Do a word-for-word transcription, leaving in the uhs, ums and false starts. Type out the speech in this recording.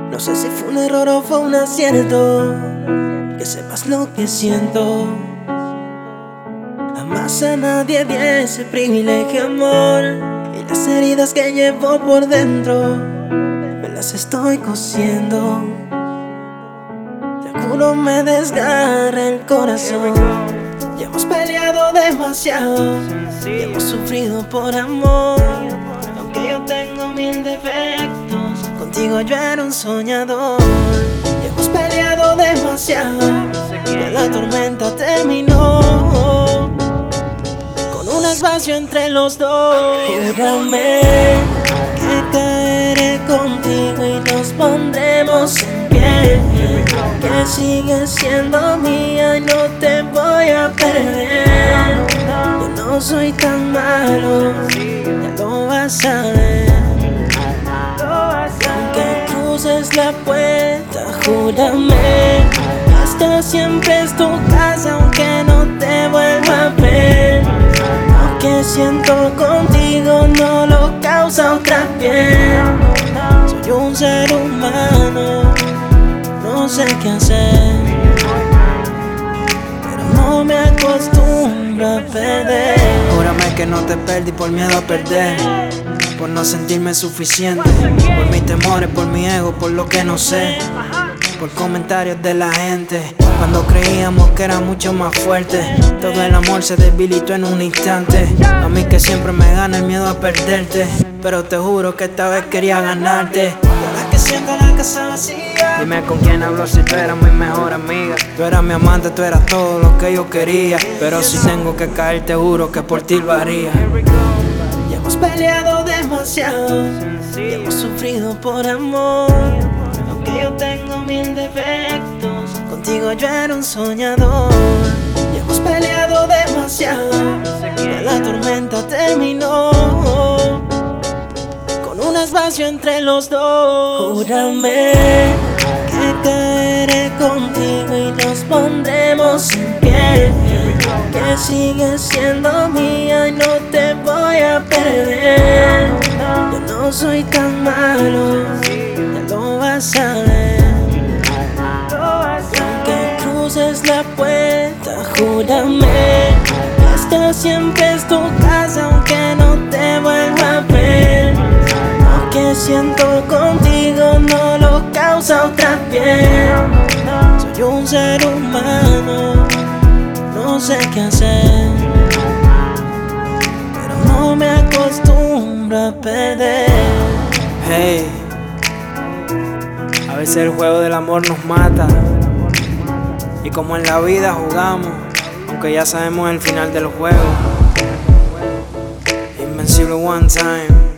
No sé si fue un error o fue un acierto, que sepas lo que siento. Jamás a nadie di ese privilegio, amor, y las heridas que llevo por dentro me las estoy cosiendo. Te juro me desgarra el corazón. Ya hemos peleado demasiado y hemos sufrido por amor. Aunque yo tengo mil defectos, contigo yo era un soñador. Ya hemos peleado demasiado, ya la tormenta terminó con un espacio entre los dos. Júrame que caeré contigo y nos pondremos en pie, que sigues siendo mía y no te voy a perder. Yo no soy tan malo, ya lo vas a ver. Aunque cruces la puerta, júrame, esta siempre es tu casa, aunque no te vuelva a ver. Lo que siento contigo no lo causa otra piel. Soy un ser humano, no sé qué hacer, pero no me acostumbro a perder. Júrame que no te perdí por miedo a perder, por no sentirme suficiente, por mis temores, por mi ego, por lo que no sé, por comentarios de la gente. Cuando creíamos que era mucho más fuerte, todo el amor se debilitó en un instante. A mí que siempre me gana el miedo a perderte, pero te juro que esta vez quería ganarte. Ahora que siento la casa vacía, Dime con quién hablo si tú eras mi mejor amiga. Tú eras mi amante, tú eras todo lo que yo quería, pero si tengo que caer te juro que por ti lo haría. ya hemos peleado demasiado, ya hemos sufrido por amor. Aunque yo tengo mil defectos, contigo yo era un soñador. Ya hemos peleado demasiado, ya la tormenta terminó con un espacio entre los dos. Júrame que caeré contigo y nos pondremos en pie, que sigues siendo mía y no te voy a perder. Yo no soy tan malo, ya lo vas a ver. Aunque cruces la puerta, júrame, esta siempre es tu casa, aunque no te vuelva a ver. Lo que siento contigo no lo causa otra piel. Soy un ser humano, no sé qué hacer, pero no me acostumbro a perder. Hey, a veces el juego del amor nos mata, y como en la vida jugamos, aunque ya sabemos el final del juego. Invencible one time.